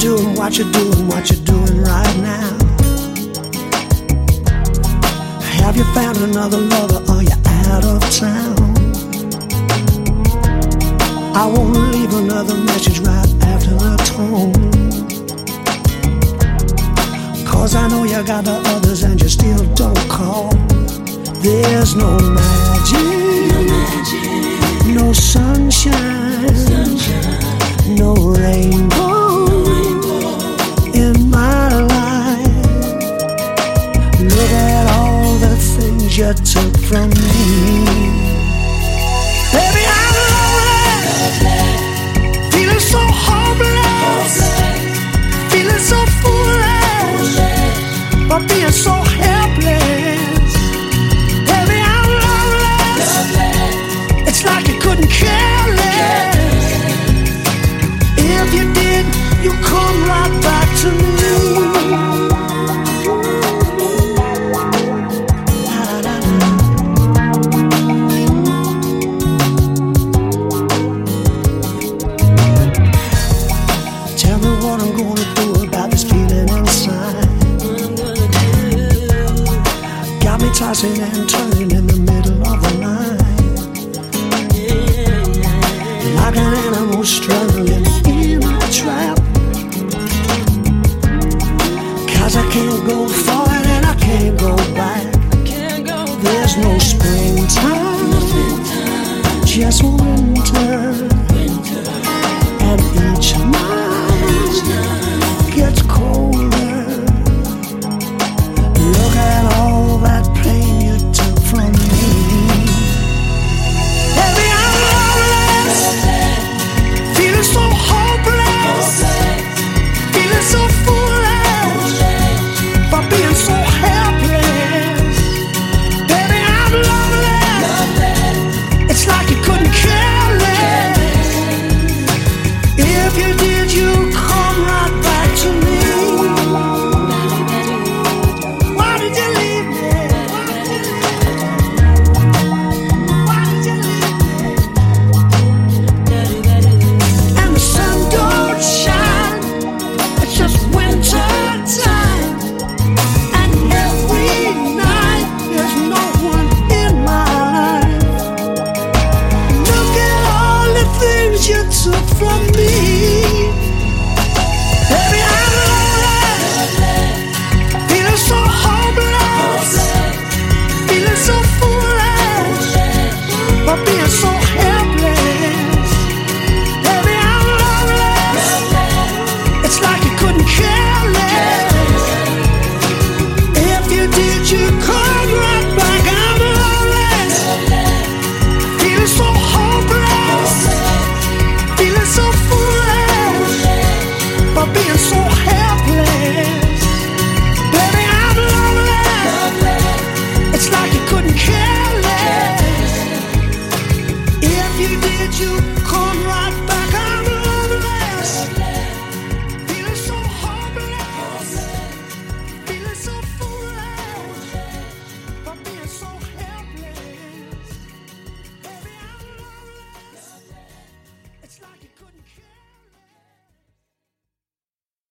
doing, what you're doing, what you're doing right now. Have you found another lover, or you out of town? I won't leave another message right after the tone, 'cause I know you got the others and you still don't call. There's no magic, no sunshine, no rainbow in my life. Look at all the things you took from me. Baby, I'm lonely, feeling so hopeless, feeling so foolish, but being so helpless. Baby, I'm lonely, it's like you couldn't care less. If you did, you come right back to me. Tell me what I'm gonna do about this feeling inside. Got me tossing and turning